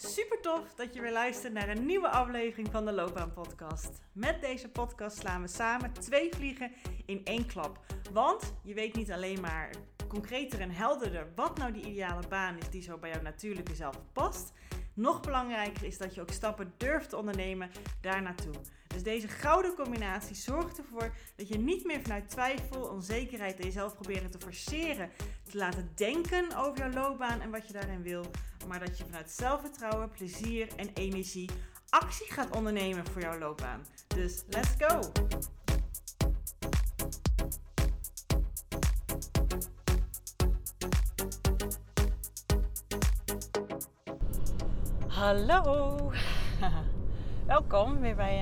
Super tof dat je weer luistert naar een nieuwe aflevering van de Loopbaan Podcast. Met deze podcast slaan we samen 2 vliegen in 1 klap. Want je weet niet alleen maar concreter en helderder wat nou die ideale baan is die zo bij jouw natuurlijke zelf past. Nog belangrijker is dat je ook stappen durft te ondernemen daar naartoe. Dus deze gouden combinatie zorgt ervoor dat je niet meer vanuit twijfel, onzekerheid en jezelf proberen te forceren, te laten denken over jouw loopbaan en wat je daarin wil. Maar dat je vanuit zelfvertrouwen, plezier en energie actie gaat ondernemen voor jouw loopbaan. Dus let's go! Hallo! Welkom weer bij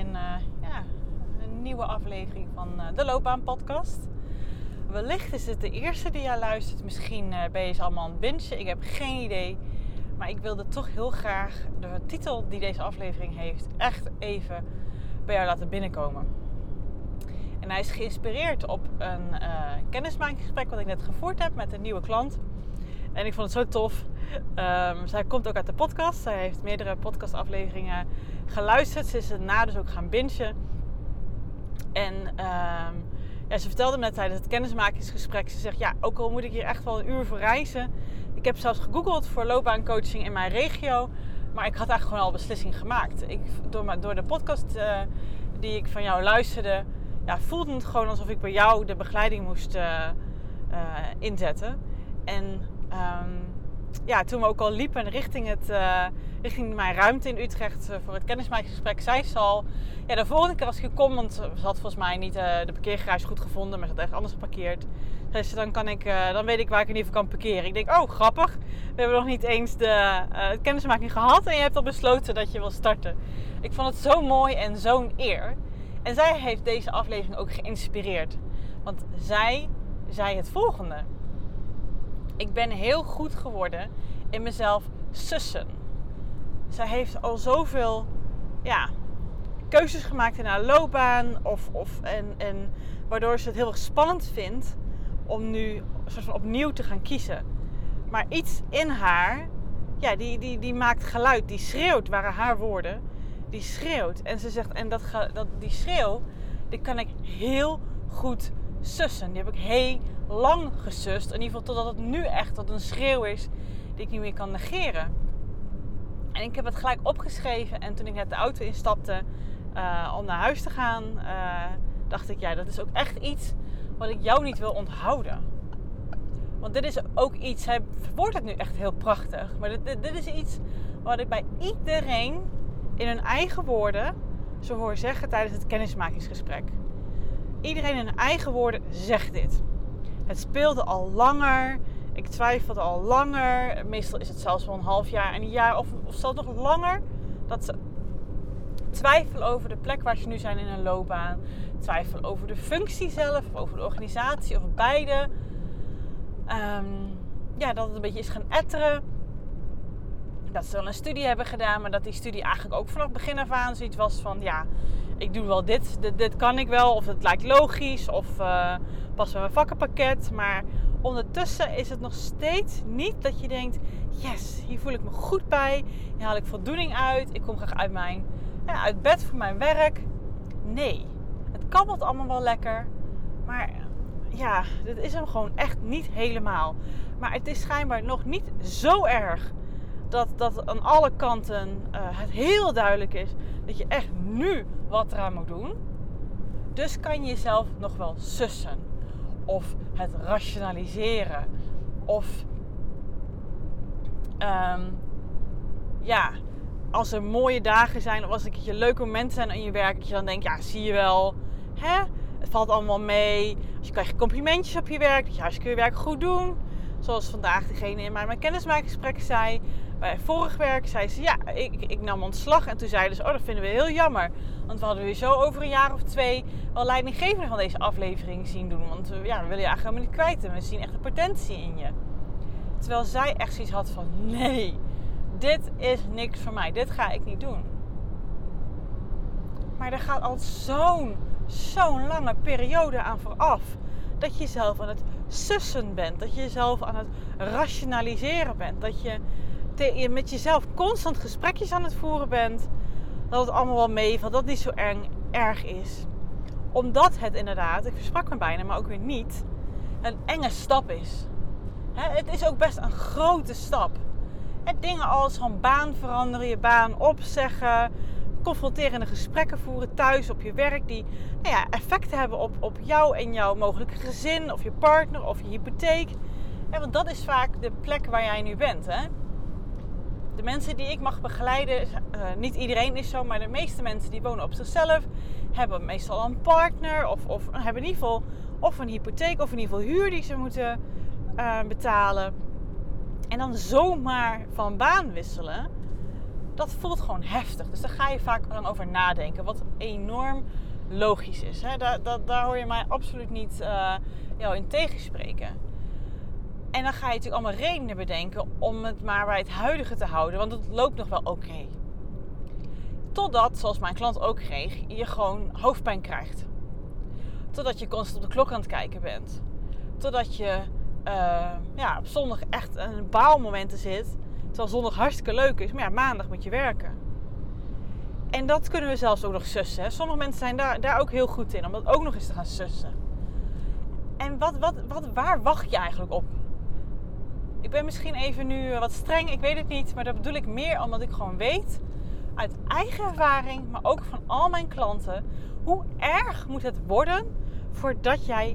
een nieuwe aflevering van de Loopbaan Podcast. Wellicht is het de eerste die jij luistert. Misschien ben je ze allemaal aan het bingen. Ik heb geen idee. Maar ik wilde toch heel graag de titel die deze aflevering heeft echt even bij jou laten binnenkomen. En hij is geïnspireerd op een kennismakingsgesprek wat ik net gevoerd heb met een nieuwe klant. En ik vond het zo tof. Zij komt ook uit de podcast. Zij heeft meerdere podcastafleveringen geluisterd. Ze is erna dus ook gaan bingen. En ze vertelde me net tijdens het kennismakingsgesprek. Ze zegt, ook al moet ik hier echt wel een uur voor reizen. Ik heb zelfs gegoogeld voor loopbaancoaching in mijn regio. Maar ik had eigenlijk gewoon al een beslissing gemaakt. Door de podcast die ik van jou luisterde, voelde het gewoon alsof ik bij jou de begeleiding moest inzetten. En toen we ook al liepen richting mijn ruimte in Utrecht voor het kennismakingsgesprek, zei ze al, de volgende keer als ik kom, want ze had volgens mij niet de parkeergarage goed gevonden, maar ze had echt anders geparkeerd. Zei ze, dan weet ik waar ik in ieder geval kan parkeren. Ik denk, oh grappig, we hebben nog niet eens de kennismaking gehad en je hebt al besloten dat je wil starten. Ik vond het zo mooi en zo'n eer. En zij heeft deze aflevering ook geïnspireerd. Want zij zei het volgende. Ik ben heel goed geworden in mezelf sussen. Zij heeft al zoveel keuzes gemaakt in haar loopbaan. En waardoor ze het heel erg spannend vindt om nu een soort van opnieuw te gaan kiezen. Maar iets in haar, die maakt geluid. Die schreeuwt, waren haar woorden. Die schreeuwt. En ze zegt, en die schreeuw, die kan ik heel goed sussen. Die heb ik heel lang gesust. In ieder geval totdat het nu echt tot een schreeuw is die ik niet meer kan negeren. En ik heb het gelijk opgeschreven. En toen ik net de auto instapte om naar huis te gaan, dacht ik, dat is ook echt iets wat ik jou niet wil onthouden. Want dit is ook iets, hij verwoordt het nu echt heel prachtig. Maar dit is iets wat ik bij iedereen in hun eigen woorden zo hoor zeggen tijdens het kennismakingsgesprek. Iedereen in hun eigen woorden zegt dit. Het speelde al langer. Ik twijfelde al langer. Meestal is het zelfs wel een half jaar, een jaar of zelfs nog langer. Dat ze twijfelen over de plek waar ze nu zijn in hun loopbaan. Twijfelen over de functie zelf, of over de organisatie, of beide. Dat het een beetje is gaan etteren. Dat ze wel een studie hebben gedaan, maar dat die studie eigenlijk ook vanaf begin af aan zoiets was van, ik doe wel dit kan ik wel, of het lijkt logisch, of past bij mijn vakkenpakket. Maar ondertussen is het nog steeds niet dat je denkt, yes, hier voel ik me goed bij, hier haal ik voldoening uit, ik kom graag uit bed voor mijn werk. Nee, het kabbelt allemaal wel lekker, maar dit is hem gewoon echt niet helemaal. Maar het is schijnbaar nog niet zo erg dat aan alle kanten het heel duidelijk is dat je echt nu wat eraan moet doen. Dus kan je jezelf nog wel sussen. Of het rationaliseren. Of als er mooie dagen zijn of als er een keertje leuke momenten zijn aan je werk, dat je dan denkt, zie je wel, het valt allemaal mee. Als je krijgt complimentjes op je werk, dat je hartstikke je werk goed doen. Zoals vandaag degene in mijn kennismakingsgesprek zei. Bij vorig werk zei ze, ik nam ontslag. En toen zeiden ze, dat vinden we heel jammer. Want we hadden weer zo over een jaar of 2 wel leidinggevende van deze aflevering zien doen. Want we willen je eigenlijk helemaal niet kwijt. En we zien echt de potentie in je. Terwijl zij echt zoiets had van, nee, dit is niks voor mij. Dit ga ik niet doen. Maar er gaat al zo'n lange periode aan vooraf. Dat je jezelf aan het sussen bent. Dat je jezelf aan het rationaliseren bent. Dat je je met jezelf constant gesprekjes aan het voeren bent, dat het allemaal wel meevalt, dat het niet zo erg is. Omdat het inderdaad, ik versprak me bijna, maar ook weer niet, een enge stap is. Het is ook best een grote stap. Dingen als van baan veranderen, je baan opzeggen, confronterende gesprekken voeren thuis op je werk die effecten hebben op jou en jouw mogelijke gezin of je partner of je hypotheek. Want dat is vaak de plek waar jij nu bent. De mensen die ik mag begeleiden, niet iedereen is zo, maar de meeste mensen die wonen op zichzelf, hebben meestal een partner of hebben in ieder geval of een hypotheek of in ieder geval huur die ze moeten betalen. En dan zomaar van baan wisselen, dat voelt gewoon heftig. Dus daar ga je vaak dan over nadenken, wat enorm logisch is. Daar hoor je mij absoluut niet jou in tegenspreken. En dan ga je natuurlijk allemaal redenen bedenken om het maar bij het huidige te houden. Want het loopt nog wel oké. Totdat, zoals mijn klant ook kreeg, je gewoon hoofdpijn krijgt. Totdat je constant op de klok aan het kijken bent. Totdat je op zondag echt een baalmomenten zit. Terwijl zondag hartstikke leuk is. Maar maandag moet je werken. En dat kunnen we zelfs ook nog sussen. Sommige mensen zijn daar ook heel goed in. Om dat ook nog eens te gaan sussen. En waar wacht je eigenlijk op? Ik ben misschien even nu wat streng, ik weet het niet. Maar dat bedoel ik meer omdat ik gewoon weet, uit eigen ervaring, maar ook van al mijn klanten, hoe erg moet het worden voordat jij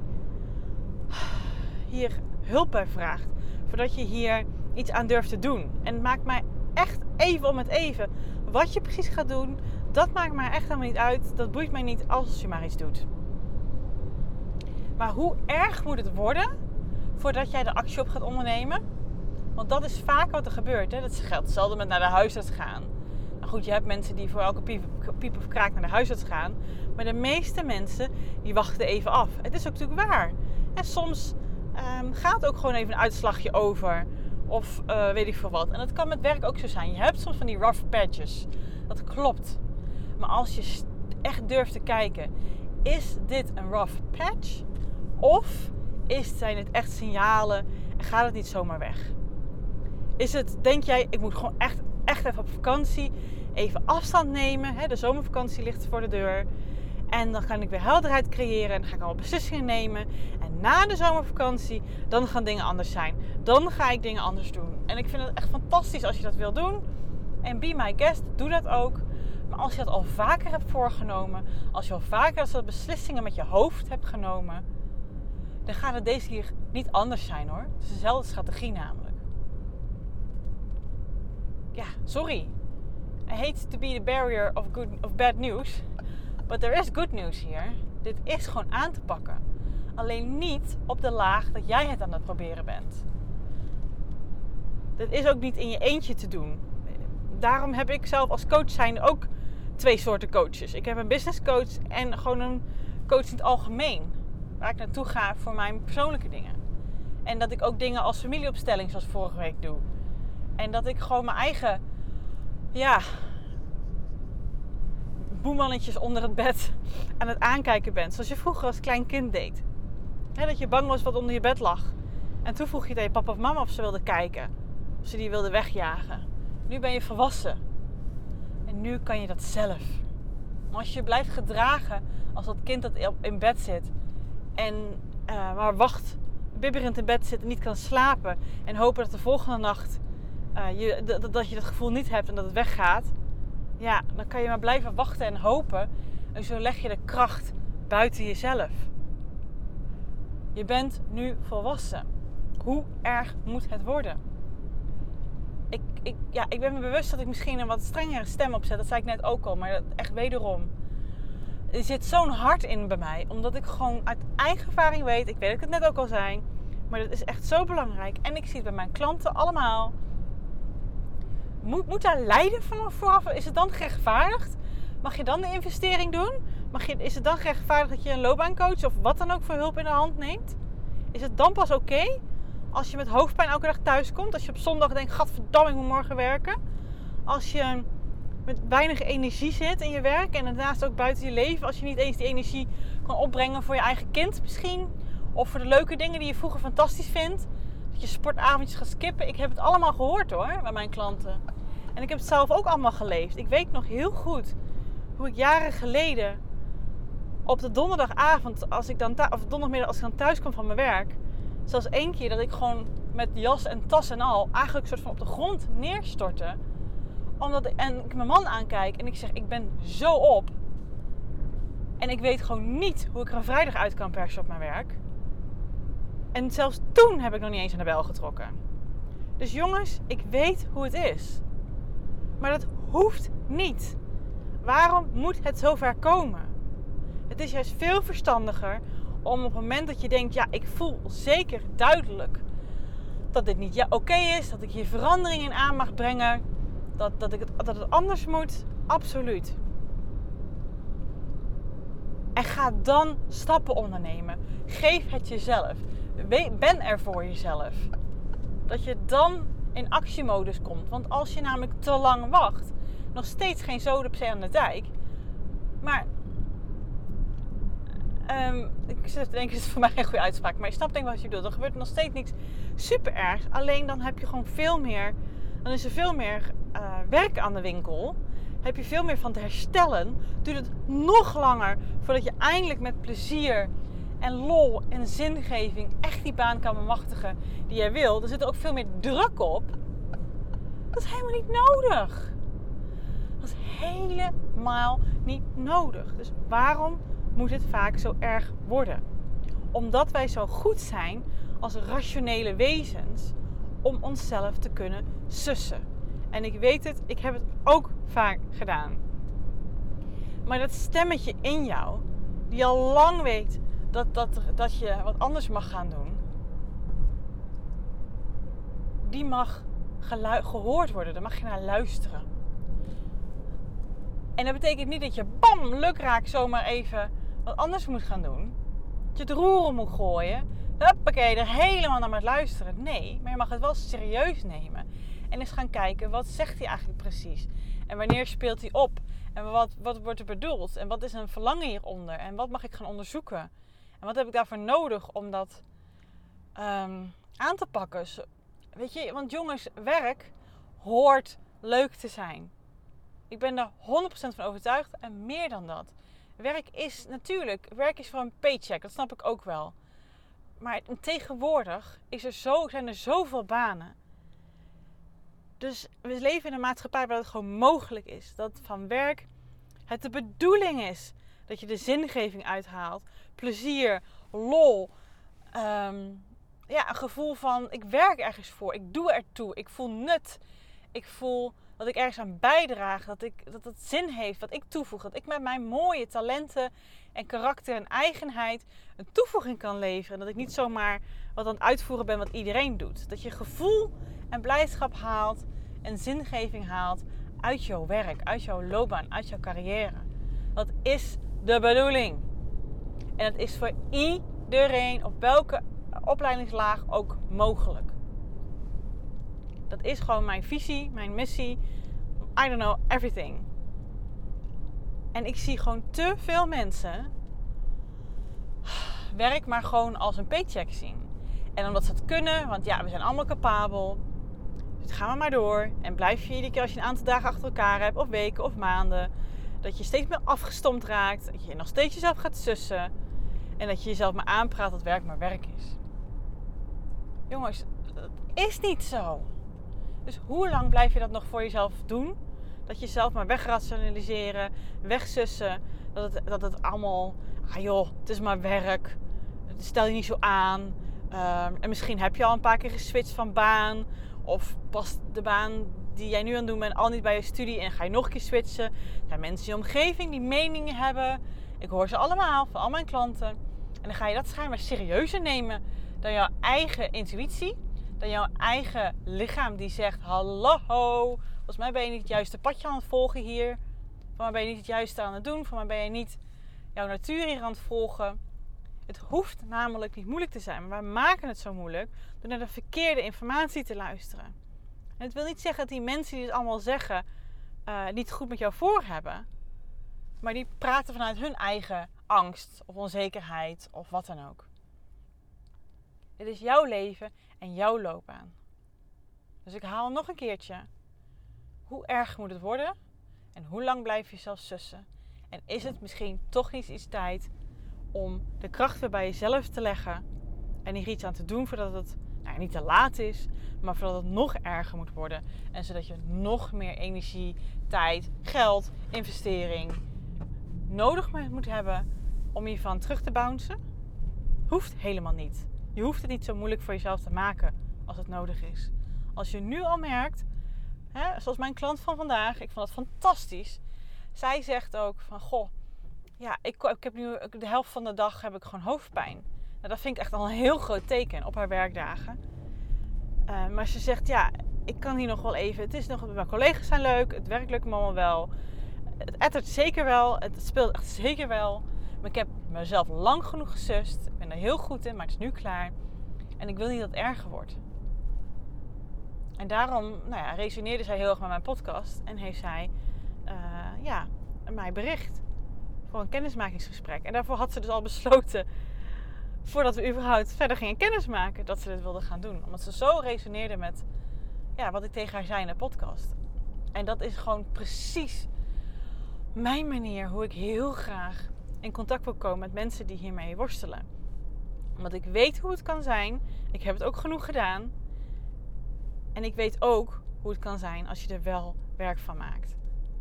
hier hulp bij vraagt. Voordat je hier iets aan durft te doen. En het maakt mij echt even om het even. Wat je precies gaat doen, dat maakt mij echt helemaal niet uit. Dat boeit mij niet als je maar iets doet. Maar hoe erg moet het worden voordat jij de actie op gaat ondernemen? Want dat is vaak wat er gebeurt. Dat geldt hetzelfde met naar de huisarts gaan. Nou goed, je hebt mensen die voor elke piep of kraak naar de huisarts gaan. Maar de meeste mensen die wachten even af. Het is ook natuurlijk waar. En soms gaat ook gewoon even een uitslagje over. Of weet ik veel wat. En dat kan met werk ook zo zijn. Je hebt soms van die rough patches. Dat klopt. Maar als je echt durft te kijken. Is dit een rough patch? Of zijn het echt signalen en gaat het niet zomaar weg? Denk jij, ik moet gewoon echt even op vakantie. Even afstand nemen. De zomervakantie ligt voor de deur. En dan kan ik weer helderheid creëren. En dan ga ik allemaal beslissingen nemen. En na de zomervakantie, dan gaan dingen anders zijn. Dan ga ik dingen anders doen. En ik vind het echt fantastisch als je dat wil doen. En be my guest, doe dat ook. Maar als je dat al vaker hebt voorgenomen. Als je al vaker dat soort beslissingen met je hoofd hebt genomen. Dan gaat het deze keer niet anders zijn hoor. Het is dezelfde strategie namelijk. Ja, sorry. I hate to be the barrier of bad news. But there is good news hier. Dit is gewoon aan te pakken. Alleen niet op de laag dat jij het aan het proberen bent. Dit is ook niet in je eentje te doen. Daarom heb ik zelf als coach zijn ook 2 soorten coaches. Ik heb een business coach en gewoon een coach in het algemeen. Waar ik naartoe ga voor mijn persoonlijke dingen. En dat ik ook dingen als familieopstelling zoals vorige week doe. En dat ik gewoon mijn eigen boemannetjes onder het bed aan het aankijken ben. Zoals je vroeger als klein kind deed. Dat je bang was wat onder je bed lag. En toen vroeg je tegen papa of mama of ze wilden kijken. Of ze die wilden wegjagen. Nu ben je volwassen. En nu kan je dat zelf. Maar als je blijft gedragen als dat kind dat in bed zit. En maar bibberend in bed zit en niet kan slapen. En hopen dat de volgende nacht dat je dat gevoel niet hebt en dat het weggaat. Ja, dan kan je maar blijven wachten en hopen. En zo leg je de kracht buiten jezelf. Je bent nu volwassen. Hoe erg moet het worden? Ik ben me bewust dat ik misschien een wat strengere stem opzet. Dat zei ik net ook al, maar echt wederom. Er zit zo'n hart in bij mij. Omdat ik gewoon uit eigen ervaring weet. Ik weet dat ik het net ook al zei. Maar dat is echt zo belangrijk. En ik zie het bij mijn klanten allemaal. Moet daar lijden van vooraf? Is het dan gerechtvaardigd? Mag je dan de investering doen? Is het dan gerechtvaardigd dat je een loopbaancoach of wat dan ook voor hulp in de hand neemt? Is het dan pas oké als je met hoofdpijn elke dag thuis komt? Als je op zondag denkt, gadverdamme, ik moet morgen werken. Als je met weinig energie zit in je werk en daarnaast ook buiten je leven. Als je niet eens die energie kan opbrengen voor je eigen kind misschien. Of voor de leuke dingen die je vroeger fantastisch vindt. Dat je sportavondjes gaat skippen. Ik heb het allemaal gehoord hoor, bij mijn klanten. En ik heb het zelf ook allemaal geleefd. Ik weet nog heel goed hoe ik jaren geleden op de donderdagavond, of donderdagmiddag als ik dan thuis kwam van mijn werk. Zelfs 1 keer dat ik gewoon met jas en tas en al eigenlijk soort van op de grond neerstortte. En ik mijn man aankijk en ik zeg, ik ben zo op. En ik weet gewoon niet hoe ik er een vrijdag uit kan persen op mijn werk. En zelfs toen heb ik nog niet eens aan de bel getrokken. Dus jongens, ik weet hoe het is. Maar dat hoeft niet. Waarom moet het zover komen? Het is juist veel verstandiger om op het moment dat je denkt, ja, ik voel zeker duidelijk dat dit niet oké is, dat ik hier verandering in aan mag brengen, dat het anders moet, absoluut. En ga dan stappen ondernemen. Geef het jezelf. Ben er voor jezelf. Dat je dan in actiemodus komt. Want als je namelijk te lang wacht, nog steeds geen zoden per se aan de dijk. Maar ik zit te denken, het is voor mij geen goede uitspraak. Maar je snapt denk ik wat je bedoelt. Er gebeurt nog steeds niks super ergs. Alleen dan heb je gewoon veel meer. Dan is er veel meer werk aan de winkel. Heb je veel meer van te herstellen. Duurt het nog langer voordat je eindelijk met plezier en lol en zingeving echt die baan kan bemachtigen die jij wil. Er zit er ook veel meer druk op. Dat is helemaal niet nodig. Dat is helemaal niet nodig. Dus waarom moet het vaak zo erg worden? Omdat wij zo goed zijn als rationele wezens om onszelf te kunnen sussen. En ik weet het, ik heb het ook vaak gedaan. Maar dat stemmetje in jou, die al lang weet dat je wat anders mag gaan doen, die mag gehoord worden. Daar mag je naar luisteren. En dat betekent niet dat je bam, lukraak zomaar even wat anders moet gaan doen. Dat je het roeren moet gooien. Huppakee, er helemaal naar moet luisteren. Nee, maar je mag het wel serieus nemen. En eens gaan kijken, wat zegt hij eigenlijk precies? En wanneer speelt hij op? En wat wordt er bedoeld? En wat is een verlangen hieronder? En wat mag ik gaan onderzoeken? En wat heb ik daarvoor nodig om dat aan te pakken? Weet je, want jongens, werk hoort leuk te zijn. Ik ben er 100% van overtuigd en meer dan dat. Werk is voor een paycheck, dat snap ik ook wel. Maar tegenwoordig zijn er zoveel banen. Dus we leven in een maatschappij waar het gewoon mogelijk is. Dat van werk het de bedoeling is dat je de zingeving uithaalt. Plezier, lol. Een gevoel van ik werk ergens voor. Ik doe ertoe. Ik voel nut. Ik voel dat ik ergens aan bijdraag. Dat het zin heeft. Wat ik toevoeg. Dat ik met mijn mooie talenten en karakter en eigenheid een toevoeging kan leveren. Dat ik niet zomaar wat aan het uitvoeren ben wat iedereen doet. Dat je gevoel en blijdschap haalt en zingeving haalt uit jouw werk, uit jouw loopbaan, uit jouw carrière. Dat is de bedoeling. En het is voor iedereen op welke opleidingslaag ook mogelijk. Dat is gewoon mijn visie, mijn missie. I don't know, everything. En ik zie gewoon te veel mensen werk maar gewoon als een paycheck zien. En omdat ze het kunnen, want ja, we zijn allemaal capabel. Dus gaan we maar door. En blijf je iedere keer als je een aantal dagen achter elkaar hebt, of weken of maanden, dat je steeds meer afgestompt raakt. Dat je nog steeds jezelf gaat sussen. En dat je jezelf maar aanpraat dat werk maar werk is. Jongens, dat is niet zo. Dus hoe lang blijf je dat nog voor jezelf doen? Dat je jezelf maar wegrationaliseren, wegsussen. Dat het allemaal, het is maar werk. Stel je niet zo aan. En misschien heb je al een paar keer geswitcht van baan. Of past de baan die jij nu aan het doen bent al niet bij je studie en ga je nog een keer switchen. Er zijn mensen in je omgeving die meningen hebben. Ik hoor ze allemaal, van al mijn klanten. En dan ga je dat schijnbaar serieuzer nemen dan jouw eigen intuïtie. Dan jouw eigen lichaam die zegt, hallo, volgens mij ben je niet het juiste padje aan het volgen hier. Volgens mij ben je niet het juiste aan het doen. Volgens mij ben je niet jouw natuur hier aan het volgen. Het hoeft namelijk niet moeilijk te zijn. Maar wij maken het zo moeilijk door naar de verkeerde informatie te luisteren. En het wil niet zeggen dat die mensen die het allemaal zeggen niet goed met jou voor hebben. Maar die praten vanuit hun eigen angst of onzekerheid of wat dan ook. Dit is jouw leven en jouw loopbaan. Dus ik haal nog een keertje. Hoe erg moet het worden? En hoe lang blijf je zelf sussen? En is het misschien toch niet iets tijd om de kracht weer bij jezelf te leggen en hier iets aan te doen voordat het niet te laat is, maar voordat het nog erger moet worden. En zodat je nog meer energie, tijd, geld, investering nodig moet hebben om hiervan terug te bouncen? Hoeft helemaal niet. Je hoeft het niet zo moeilijk voor jezelf te maken als het nodig is. Als je nu al merkt, zoals mijn klant van vandaag, ik vond dat fantastisch. Zij zegt ook van, goh, ja, ik heb nu de helft van de dag heb ik gewoon hoofdpijn. Nou, dat vind ik echt al een heel groot teken op haar werkdagen. Maar ze zegt, ja, ik kan hier nog wel even. Het is nog, mijn collega's zijn leuk, het werk lukt me allemaal wel. Het ettert zeker wel, het speelt echt zeker wel. Maar ik heb mezelf lang genoeg gesust. Ik ben er heel goed in, maar het is nu klaar. En ik wil niet dat het erger wordt. En daarom resoneerde zij heel erg met mijn podcast. En heeft zij mij bericht voor een kennismakingsgesprek. En daarvoor had ze dus al besloten, voordat we überhaupt verder gingen kennismaken, dat ze dit wilde gaan doen. Omdat ze zo resoneerde met wat ik tegen haar zei in de podcast. En dat is gewoon precies mijn manier hoe ik heel graag in contact wil komen met mensen die hiermee worstelen. Omdat ik weet hoe het kan zijn. Ik heb het ook genoeg gedaan. En ik weet ook hoe het kan zijn als je er wel werk van maakt.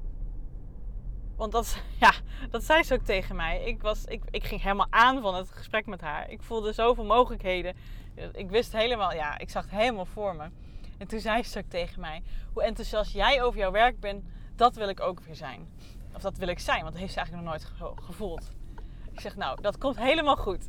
Want dat zei ze ook tegen mij. Ik ging helemaal aan van het gesprek met haar. Ik voelde zoveel mogelijkheden. Ik wist helemaal, ik zag het helemaal voor me. En toen zei ze ook tegen mij, hoe enthousiast jij over jouw werk bent, dat wil ik ook weer zijn. Of dat wil ik zijn, want dat heeft ze eigenlijk nog nooit gevoeld. Ik zeg, nou, dat komt helemaal goed.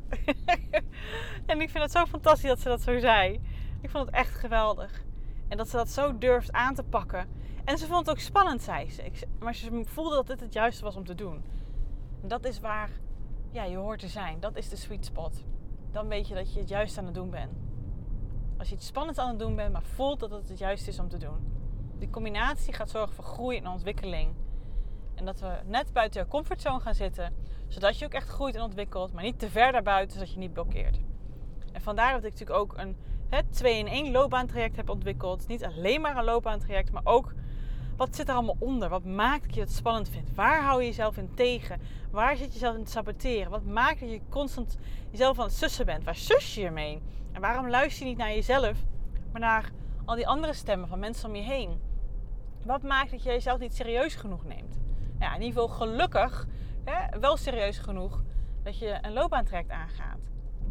En ik vind het zo fantastisch dat ze dat zo zei. Ik vond het echt geweldig. En dat ze dat zo durft aan te pakken. En ze vond het ook spannend, zei ze. Maar ze voelde dat dit het juiste was om te doen. En dat is waar je hoort te zijn. Dat is de sweet spot. Dan weet je dat je het juist aan het doen bent. Als je iets spannends aan het doen bent, maar voelt dat het juist is om te doen. Die combinatie gaat zorgen voor groei en ontwikkeling. En dat we net buiten je comfortzone gaan zitten. Zodat je ook echt groeit en ontwikkelt. Maar niet te ver daarbuiten, zodat je niet blokkeert. En vandaar dat ik natuurlijk ook een 2-in-1 loopbaantraject heb ontwikkeld. Niet alleen maar een loopbaantraject, maar ook wat zit er allemaal onder? Wat maakt dat je het spannend vindt? Waar hou je jezelf in tegen? Waar zit je jezelf in te saboteren? Wat maakt dat je constant jezelf aan het sussen bent? Waar sus je ermee? En waarom luister je niet naar jezelf, maar naar al die andere stemmen van mensen om je heen? Wat maakt dat je jezelf niet serieus genoeg neemt? In ieder geval gelukkig wel serieus genoeg dat je een loopbaantraject aangaat.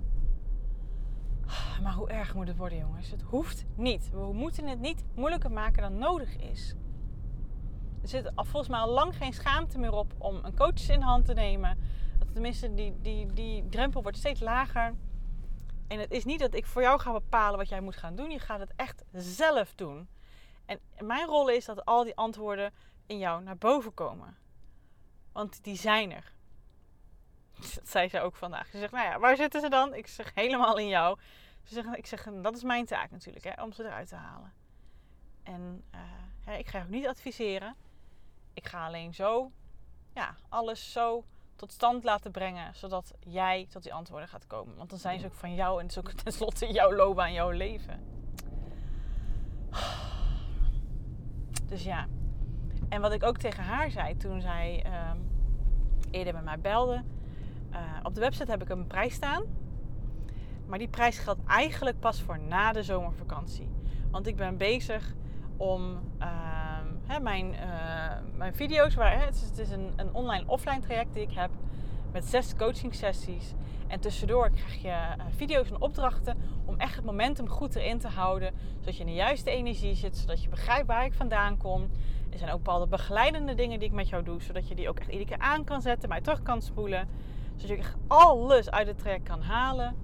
Maar hoe erg moet het worden, jongens? Het hoeft niet. We moeten het niet moeilijker maken dan nodig is. Er zit volgens mij al lang geen schaamte meer op om een coach in de hand te nemen. Tenminste, die drempel wordt steeds lager. En het is niet dat ik voor jou ga bepalen wat jij moet gaan doen. Je gaat het echt zelf doen. En mijn rol is dat al die antwoorden in jou naar boven komen. Want die zijn er. Dat zei ze ook vandaag. Ze zegt, waar zitten ze dan? Ik zeg, helemaal in jou. Ik zeg, dat is mijn taak natuurlijk, om ze eruit te halen. En ik ga je ook niet adviseren. Ik ga alleen zo, alles zo tot stand laten brengen. Zodat jij tot die antwoorden gaat komen. Want dan zijn ze ook van jou. En het is ook tenslotte jouw loopbaan, jouw leven. Dus ja. En wat ik ook tegen haar zei toen zij eerder met mij belde. Op de website heb ik een prijs staan. Maar die prijs geldt eigenlijk pas voor na de zomervakantie. Want ik ben bezig om mijn video's. Het is een online-offline traject die ik heb. Met 6 coaching sessies. En tussendoor krijg je video's en opdrachten om echt het momentum goed erin te houden. Zodat je in de juiste energie zit. Zodat je begrijpt waar ik vandaan kom. Er zijn ook bepaalde begeleidende dingen die ik met jou doe. Zodat je die ook echt iedere keer aan kan zetten. Maar terug kan spoelen. Zodat je echt alles uit het traject kan halen.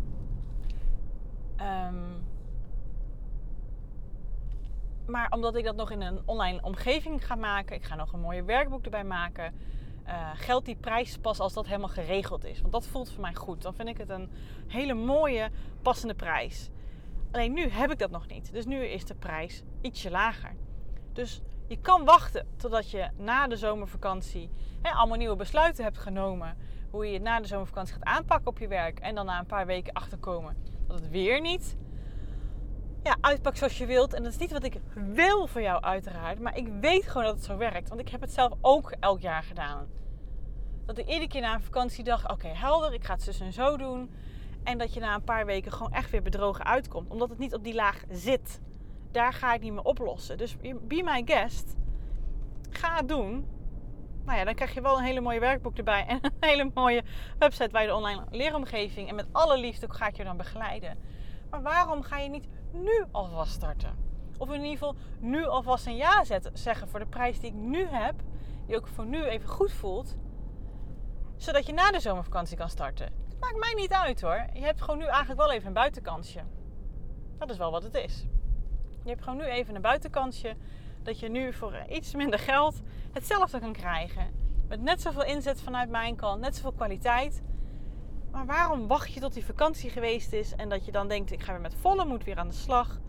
Maar omdat ik dat nog in een online omgeving ga maken. Ik ga nog een mooie werkboek erbij maken. Geldt die prijs pas als dat helemaal geregeld is. Want dat voelt voor mij goed. Dan vind ik het een hele mooie, passende prijs. Alleen nu heb ik dat nog niet. Dus nu is de prijs ietsje lager. Dus je kan wachten totdat je na de zomervakantie allemaal nieuwe besluiten hebt genomen. Hoe je het na de zomervakantie gaat aanpakken op je werk. En dan na een paar weken achterkomen Dat het weer niet uitpakt zoals je wilt. En dat is niet wat ik wil voor jou uiteraard. Maar ik weet gewoon dat het zo werkt. Want ik heb het zelf ook elk jaar gedaan. Dat ik iedere keer na een vakantie dacht, oké, helder, ik ga het zus en zo doen. En dat je na een paar weken gewoon echt weer bedrogen uitkomt. Omdat het niet op die laag zit. Daar ga ik niet meer oplossen. Dus be my guest. Ga het doen. Nou ja, dan krijg je wel een hele mooie werkboek erbij. En een hele mooie website bij de online leeromgeving. En met alle liefde ga ik je dan begeleiden. Maar waarom ga je niet nu alvast starten? Of in ieder geval nu alvast een ja zeggen voor de prijs die ik nu heb. Die ook voor nu even goed voelt. Zodat je na de zomervakantie kan starten. Het maakt mij niet uit hoor. Je hebt gewoon nu eigenlijk wel even een buitenkansje. Dat is wel wat het is. Je hebt gewoon nu even een buitenkansje. Dat je nu voor iets minder geld hetzelfde kan krijgen. Met net zoveel inzet vanuit mijn kant. Net zoveel kwaliteit. Maar waarom wacht je tot die vakantie geweest is. En dat je dan denkt, ik ga weer met volle moed weer aan de slag.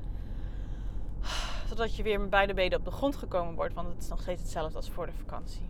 Zodat je weer met beide benen op de grond gekomen wordt. Want het is nog steeds hetzelfde als voor de vakantie.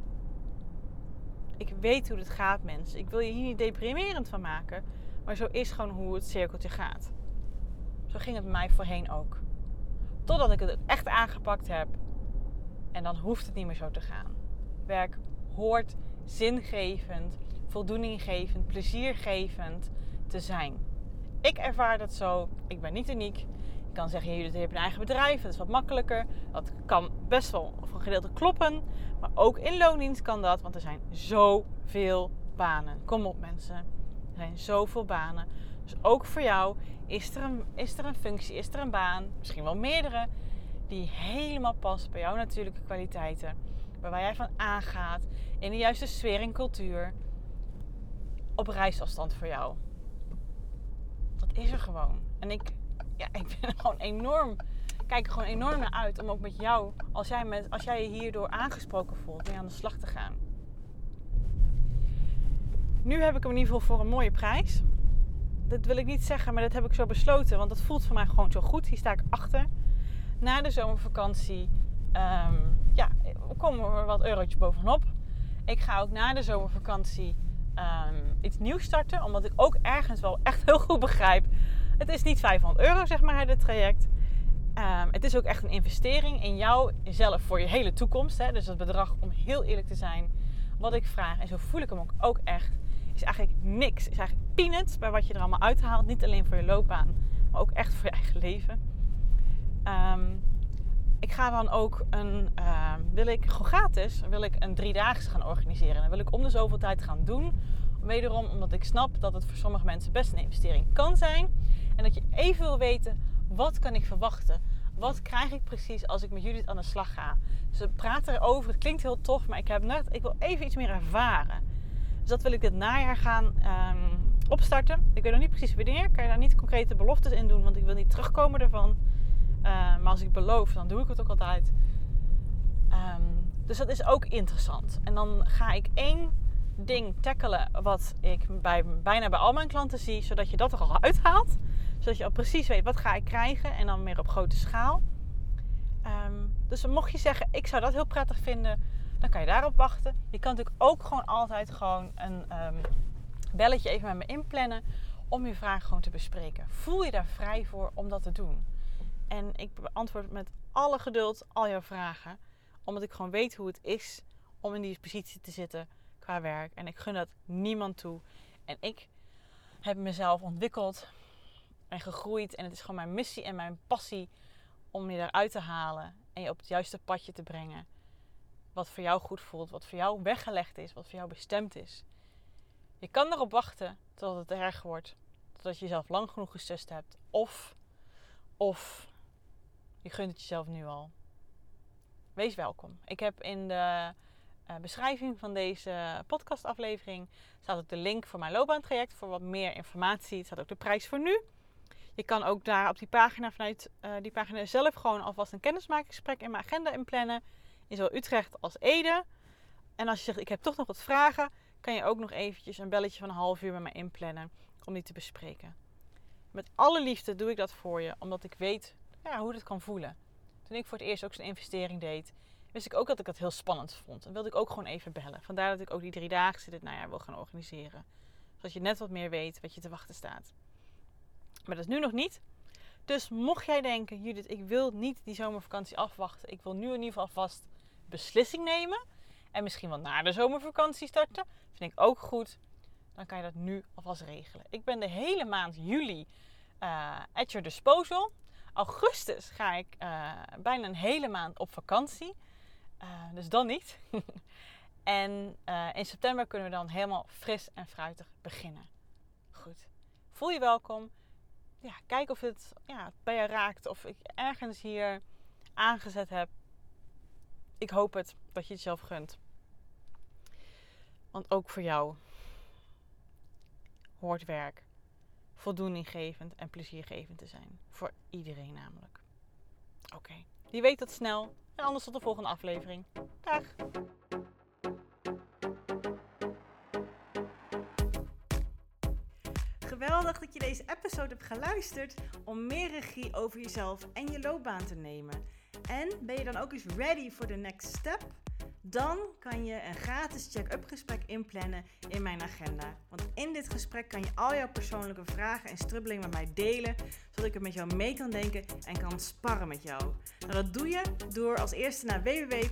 Ik weet hoe het gaat, mensen. Ik wil je hier niet deprimerend van maken. Maar zo is gewoon hoe het cirkeltje gaat. Zo ging het bij mij voorheen ook. Totdat ik het echt aangepakt heb. En dan hoeft het niet meer zo te gaan. Werk hoort zingevend, voldoeninggevend, pleziergevend te zijn. Ik ervaar dat zo. Ik ben niet uniek. Ik kan zeggen, jullie hebben een eigen bedrijf. Dat is wat makkelijker. Dat kan best wel voor een gedeelte kloppen. Maar ook in loondienst kan dat. Want er zijn zoveel banen. Kom op mensen. Er zijn zoveel banen. Dus ook voor jou is er een functie, is er een baan. Misschien wel meerdere. Die helemaal past bij jouw natuurlijke kwaliteiten. Waar jij van aangaat. In de juiste sfeer en cultuur. Op reisafstand voor jou. Dat is er gewoon. En ik ben er gewoon enorm. Kijk er gewoon enorm naar uit om ook met jou, als jij je hierdoor aangesproken voelt, mee aan de slag te gaan. Nu heb ik hem in ieder geval voor een mooie prijs. Dat wil ik niet zeggen, maar dat heb ik zo besloten. Want dat voelt voor mij gewoon zo goed. Hier sta ik achter. Na de zomervakantie komen er wat eurotjes bovenop. Ik ga ook na de zomervakantie iets nieuws starten. Omdat ik ook ergens wel echt heel goed begrijp. Het is niet €500 zeg maar het traject. Het is ook echt een investering in jou zelf voor je hele toekomst. Hè? Dus het bedrag, om heel eerlijk te zijn, wat ik vraag. En zo voel ik hem ook echt. Is eigenlijk niks. Is eigenlijk peanuts bij wat je er allemaal uithaalt. Niet alleen voor je loopbaan, maar ook echt voor je eigen leven. Ik ga dan ook wil ik een 3-daagse gaan organiseren. En dat wil ik om de zoveel tijd gaan doen. Wederom omdat ik snap dat het voor sommige mensen best een investering kan zijn. En dat je even wil weten, wat kan ik verwachten? Wat krijg ik precies als ik met Judith aan de slag ga? Dus we praten erover. Het klinkt heel tof, maar ik wil even iets meer ervaren. Dus dat wil ik dit najaar gaan opstarten. Ik weet nog niet precies wanneer. Ik kan je daar niet concrete beloftes in doen, want ik wil niet terugkomen ervan. Maar als ik beloof, dan doe ik het ook altijd. Dus dat is ook interessant. En dan ga ik 1 ding tackelen wat ik bijna bij al mijn klanten zie. Zodat je dat er al uithaalt. Zodat je al precies weet, wat ga ik krijgen. En dan meer op grote schaal. Dus mocht je zeggen, ik zou dat heel prettig vinden. Dan kan je daarop wachten. Je kan natuurlijk ook gewoon altijd een belletje even met me inplannen. Om je vraag gewoon te bespreken. Voel je daar vrij voor om dat te doen? En ik beantwoord met alle geduld al jouw vragen. Omdat ik gewoon weet hoe het is om in die positie te zitten qua werk. En ik gun dat niemand toe. En ik heb mezelf ontwikkeld en gegroeid. En het is gewoon mijn missie en mijn passie om je daaruit te halen. En je op het juiste padje te brengen. Wat voor jou goed voelt. Wat voor jou weggelegd is. Wat voor jou bestemd is. Je kan erop wachten totdat het erg wordt. Totdat je jezelf lang genoeg gestust hebt. Of je gunt het jezelf nu al. Wees welkom. Ik heb in de beschrijving van deze podcastaflevering staat ook de link voor mijn loopbaantraject. Voor wat meer informatie. Het staat ook de prijs voor nu. Je kan ook daar op die pagina vanuit die pagina zelf gewoon alvast een kennismakingsgesprek in mijn agenda inplannen. In zowel Utrecht als Ede. En als je zegt, ik heb toch nog wat vragen, kan je ook nog eventjes een belletje van een half uur met mij inplannen om die te bespreken. Met alle liefde doe ik dat voor je, omdat ik weet hoe het kan voelen. Toen ik voor het eerst ook zo'n investering deed, wist ik ook dat ik dat heel spannend vond. En wilde ik ook gewoon even bellen. Vandaar dat ik ook die 3-daagse dit najaar wil gaan organiseren. Zodat je net wat meer weet wat je te wachten staat. Maar dat is nu nog niet. Dus mocht jij denken, Judith, ik wil niet die zomervakantie afwachten. Ik wil nu in ieder geval vast beslissing nemen. En misschien wel na de zomervakantie starten. Vind ik ook goed. Dan kan je dat nu alvast regelen. Ik ben de hele maand juli at your disposal. Augustus ga ik bijna een hele maand op vakantie. Dus dan niet. En in september kunnen we dan helemaal fris en fruitig beginnen. Goed. Voel je welkom. Ja, kijk of het bij je raakt. Of ik ergens hier aangezet heb. Ik hoop dat je het zelf gunt. Want ook voor jou hoort werk voldoeninggevend en pleziergevend te zijn. Voor iedereen namelijk. Oké. Wie weet tot snel. En anders tot de volgende aflevering. Dag! Geweldig dat je deze episode hebt geluisterd om meer regie over jezelf en je loopbaan te nemen. En ben je dan ook eens ready for the next step? Dan kan je een gratis check-up gesprek inplannen in mijn agenda. Want in dit gesprek kan je al jouw persoonlijke vragen en strubbelingen met mij delen, zodat ik er met jou mee kan denken en kan sparren met jou. Nou, dat doe je door als eerste naar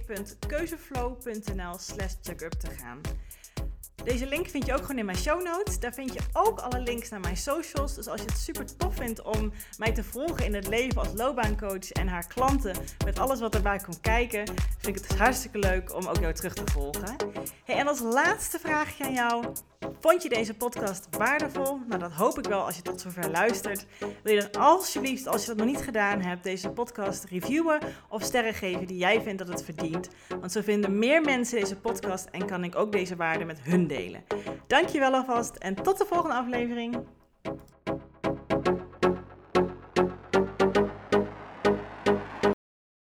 www.keuzeflow.nl/checkup te gaan. Deze link vind je ook gewoon in mijn show notes. Daar vind je ook alle links naar mijn socials. Dus als je het super tof vindt om mij te volgen in het leven als loopbaancoach en haar klanten met alles wat erbij komt kijken, vind ik het hartstikke leuk om ook jou terug te volgen. Hey, en als laatste vraagje aan jou. Vond je deze podcast waardevol? Nou, dat hoop ik wel als je tot zover luistert. Wil je dan alsjeblieft, als je dat nog niet gedaan hebt, deze podcast reviewen of sterren geven die jij vindt dat het verdient. Want zo vinden meer mensen deze podcast en kan ik ook deze waarde met hun delen. Dankjewel alvast en tot de volgende aflevering.